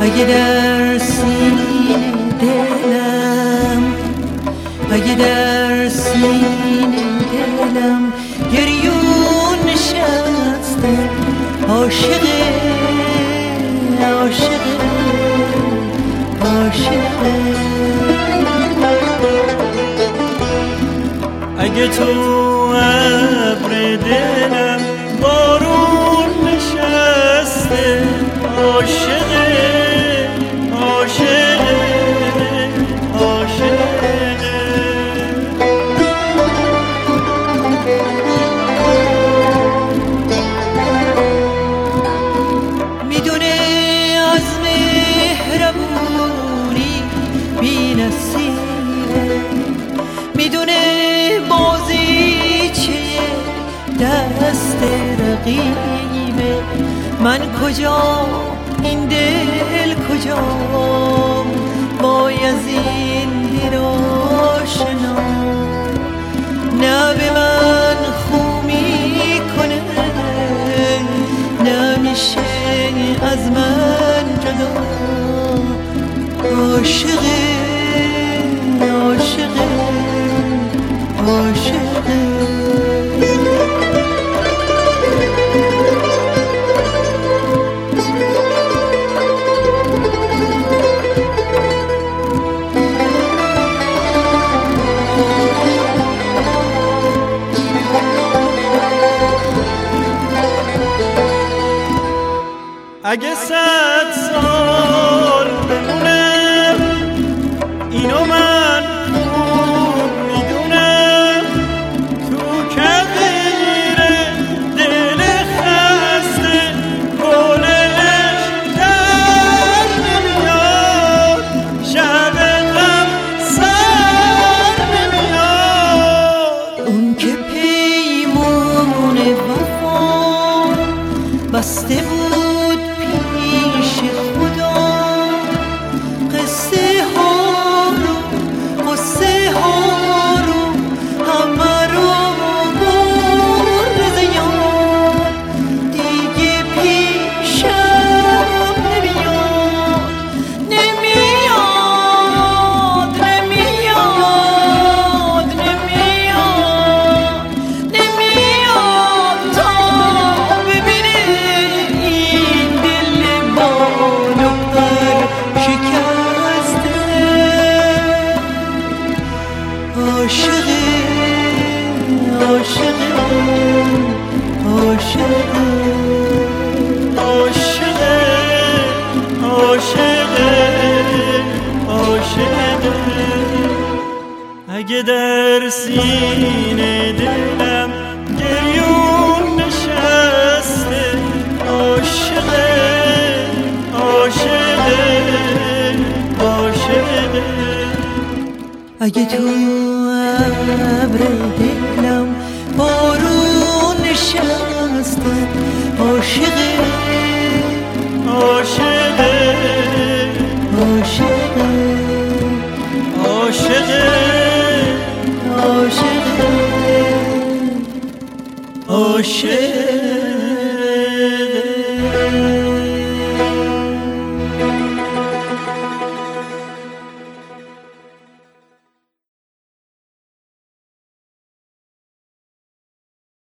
اگه در سینه دلم، اگه در سینه دلم گریون نشسته، عاشقه عاشقه عاشقه. اگه تو ابر دلم بارون نشسته، عاشقه عاشقه عاشقه. میدونه از مهربونی بی نصیبه، میدونه بازیچه دست رقیبه. من کجا این دل کجا بایزین دل آشنا، نه به من خو میکنه نمیشه از من جدا. عاشقه عاشقه عاشقه. اگه 100 سال بمونم اینو من خوب میدونم، تو کویر دل خسته گلش در نمیاد، شب غم سر نمیاد. اون که پیمون وفا بسته بود پیش خدا، قصه ها رو قصه ها رو همه رو برد زیاد، دیگه پیشم نمیاد نمیاد نمیاد نمیاد نمیاد تا ببینه این دل بال و پر شکسته. عاشقه عاشقه عاشقه عاشقه عاشقه عاشقه. اگه در سینه دلم گریون نشسته، عاشقه عاشقه عاشقه. اگه تو ابر دلم بارون نشسته، عاشقه عاشقه عاشقه عاشقه عاشقه عاشقه.